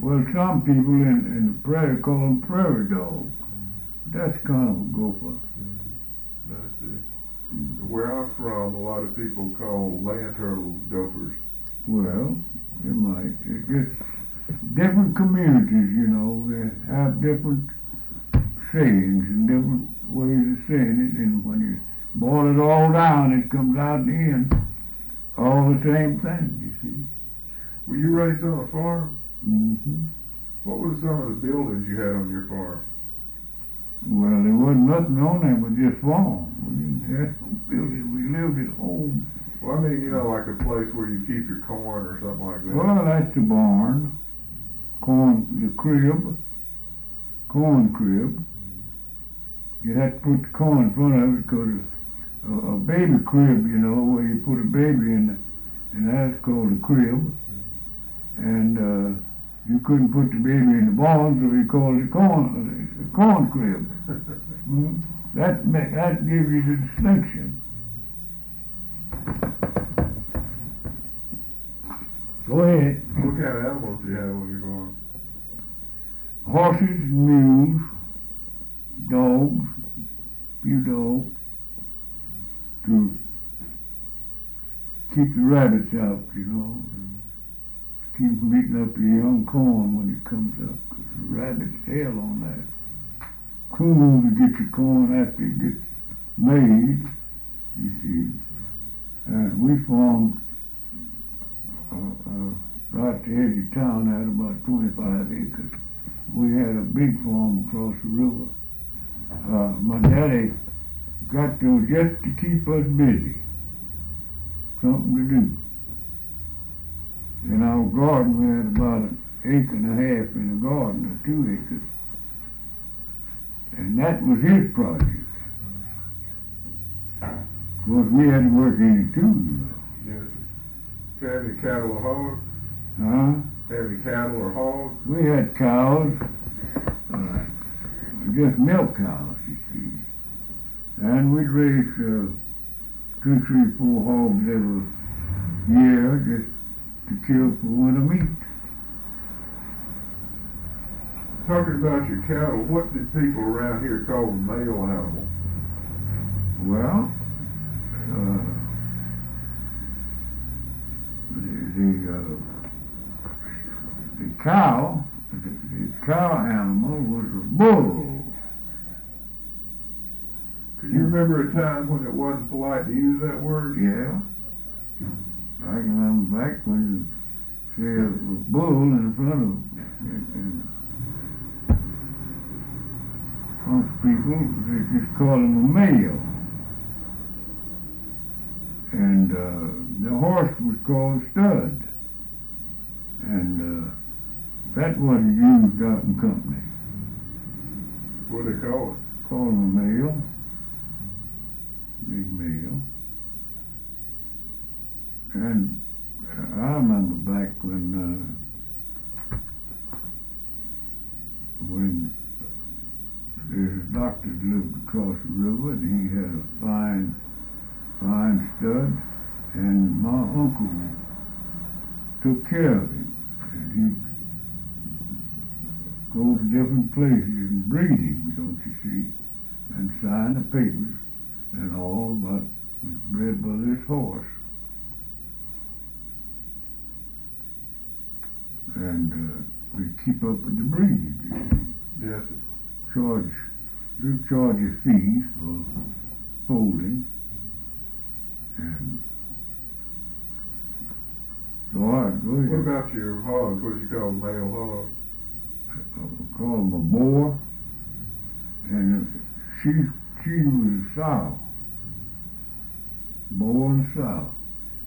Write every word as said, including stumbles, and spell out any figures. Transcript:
Well, some people in, in the prairie call them prairie dogs. That's kind of a gopher. Mm-hmm. I see. Mm-hmm. Where I'm from, a lot of people call land turtles gophers. Well, you might. It's just different communities, you know, they have different sayings and different ways of saying it, and when you boil it all down, it comes out in the end all the same thing, you see. Were you raised on a farm? Mm-hmm. What were some of the buildings you had on your farm? Well, there wasn't nothing on there but just farm. We didn't have no buildings. We lived at home. Well, I mean, you know, like a place where you keep your corn or something like that. Well, that's the barn. Corn, the crib. Corn crib. You have to put the corn in front of it because a, a baby crib, you know, where you put a baby in, the, and that's called a crib. And uh, you couldn't put the baby in the barn, so you called it corn, a corn crib. mm? That ma- that gives you the distinction. Go ahead. What kind of animals do you have on your farm? Horses, mules, dogs, few dogs, to keep the rabbits out, you know. Keep from eating up your young corn when it comes up, because the rabbits tail on that. Cool to get your corn after it gets made, you see. And we farmed uh, uh, right at the edge of town at about twenty-five acres. We had a big farm across the river. Uh, my daddy got those just to keep us busy, something to do. In our garden, we had about an acre and a half in the garden, or two acres. And that was his project. Of course, we had to work in it too, you know. Yes. Have any cattle or hogs? Huh? Have any cattle or hogs? We had cows, uh, just milk cows, you see. And we'd raise uh, two, three, four hogs every year just to kill for winter meat. Talking about your cattle, what did people around here call a male animal? Well, uh, the the, uh, the cow, the, the cow animal was a bull. Can you remember a time when it wasn't polite to use that word? Yeah. I can remember back when you say a bull in front of and, and most people, they just call him a male. And uh, the horse was called stud. And uh, that wasn't used out in company. What do they call it? Call him a male. Big male. And uh, I remember back when uh, when there's a doctor that lived across the river, and he had a fine, fine stud, and my uncle took care of him, and he'd go to different places and breed him, don't you see, and sign the papers and all, but was bred by this horse. And uh, we keep up with the breed, you see. Yes. Charge, you charge a fee for folding, and so I go ahead. What about your hogs? What do you call male hogs? I call them a boar, and uh, she she was a sow, boar and sow.